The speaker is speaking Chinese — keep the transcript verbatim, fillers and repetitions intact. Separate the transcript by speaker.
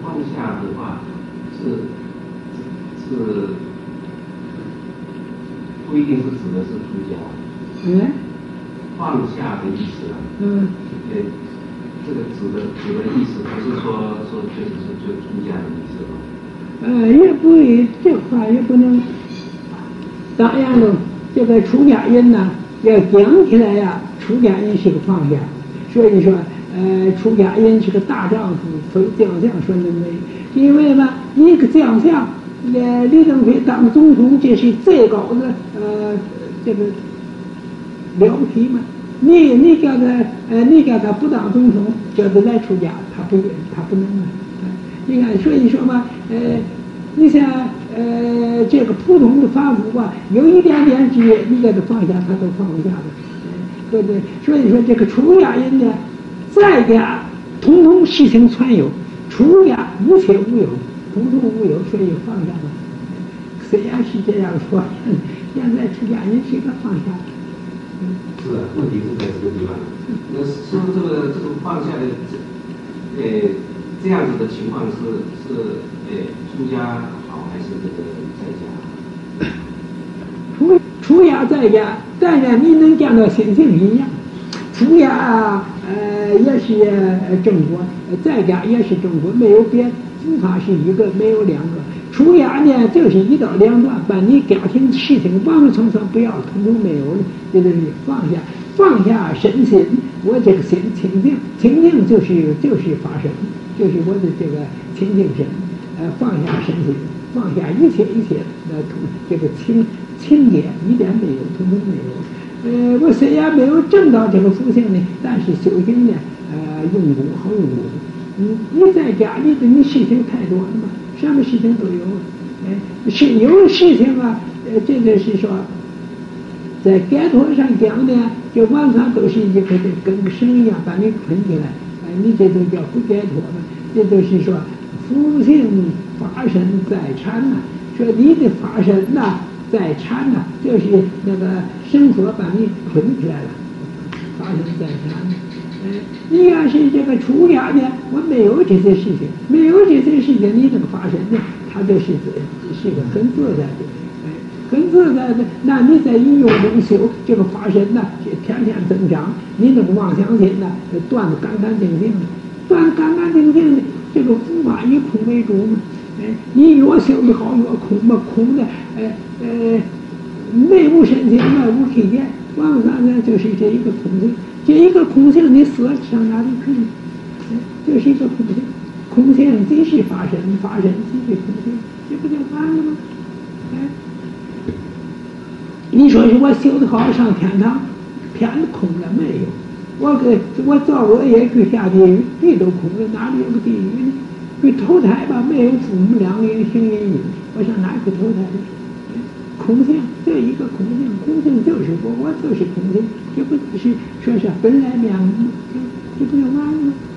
Speaker 1: 放下的话是是不一定是指的是出家。
Speaker 2: 嗯。
Speaker 1: 放下的意思啊。
Speaker 2: 嗯。
Speaker 1: 呃，这个指的指的意思不是说说确实是就出家的意思吧？
Speaker 2: 呃，也不这话也不能。当然了，这个出家人呢，要讲起来呀，出家人是个放下。所以说，呃，出家人是个大丈夫，非将相说的美。因为嘛，一个将相，呃，李登辉当总统，这是最高的呃这个了不起嘛。你你叫他呃，你叫他不当总统，叫他来出家，他不他不能啊。你看，所以说嘛，呃，你像呃这个普通的法夫吧，有一点点职业，你给他放下，他都放不下的。对不对？所以说这个出家人呢，在家统统实行传有，出家一切无有，统统无有，所以放下了。虽然是这样说，现在出家人是个放下。
Speaker 1: 是啊，问题是在这个地方。那是不是这个这个放下的这呃这样子的情况是是呃出家好还是这个在家？
Speaker 2: 出出家在家，当然你能见到心性一样。出家呃也是正果，在家也是正果，没有别，佛法是一个，没有两个。出家呢，就是一刀两断，把你家庭事情完完全全不要，统统没有了，这就是放下，放下身心。我这个心清净，清净就是就是法身，就是我的这个清净身，呃，放下身心，放下一切一切的统这个清清洁一点没有，统统没有。呃，我虽然没有证到这个福性呢，但是修行呢，呃，用功好用功。你你在家里的你事情太多了嘛。什么事情都有，哎，是有事情啊，呃，这个是说，在解脱上讲呢，就完全都是一个跟个绳一样把你捆起来，哎，你这就叫不解脱嘛。这就是说，福性法身在缠呐、啊，说你的法身呐、啊、在缠呐、啊，就是那个绳索把你捆起来了，法身在缠。你要是这个出家呢，我没有这些事情，没有这些事情，你这个法身呢，它就是是个很自在的，哎，很自在的。那你在应用中修这个法身呢，天天增长，你那个妄想心呢，断得干干净净的，断得干干净净的。这个佛法以空为主嘛，哎，你越修得好越空嘛，空的，哎呃，内无身心，外无体验，完完全全就是这一个空性。这一个空性，你死上哪里去呢？就是一个空性，空性即是法身，法身即是空性，这不就完了吗？哎，你说是我修得好上天堂，天空了没有？我给我造恶业去下地狱，地都空了，哪里有个地狱呢？去投胎吧，没有父母两人行人因，我上哪去投胎去？空性，这一个空性，空性就是我，我就是空性，这不是说是本来面目吗？这这不就完了吗？